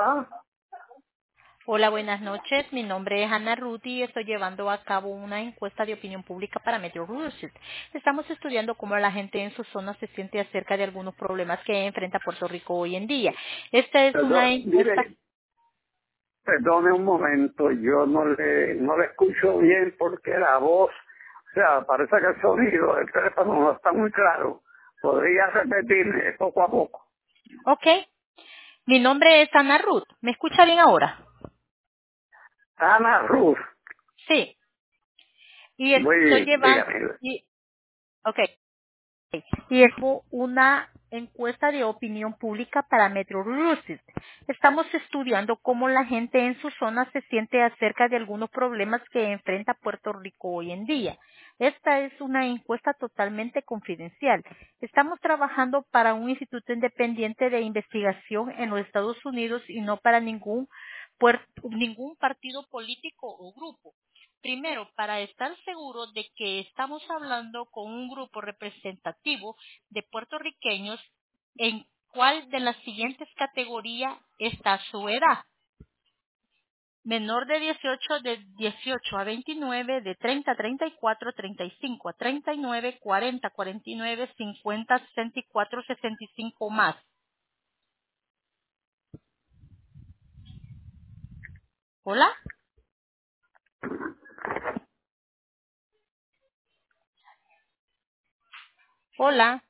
Hola, buenas noches. Mi nombre es Ana Ruth y estoy llevando a cabo una encuesta de opinión pública para Metro Massachusetts. Estamos estudiando cómo la gente en su zona se siente acerca de algunos problemas que enfrenta Puerto Rico hoy en día. Esta es una encuesta. Mire, perdone un momento, yo no le escucho bien porque la voz, o sea, parece que el sonido del teléfono no está muy claro. ¿Podría repetirme poco a poco? Ok. Mi nombre es Ana Ruth. ¿Me escucha bien ahora? Ana Ruth, Sí. Y muy estoy bien, llevando. dígame. Ok. Y es una encuesta de opinión pública para Metro Massachusetts. Estamos estudiando cómo la gente en su zona se siente acerca de algunos problemas que enfrenta Puerto Rico hoy en día. Esta es una encuesta totalmente confidencial. Estamos trabajando para un instituto independiente de investigación en los Estados Unidos y no para ningún partido político o grupo. Primero, para estar seguro de que estamos hablando con un grupo representativo de puertorriqueños, ¿en cuál de las siguientes categorías está su edad? Menor de 18, de 18 a 29, de 30 a 34, 35 a 39, 40, 49, 50, 64, 65 más. ¿Hola? Hola.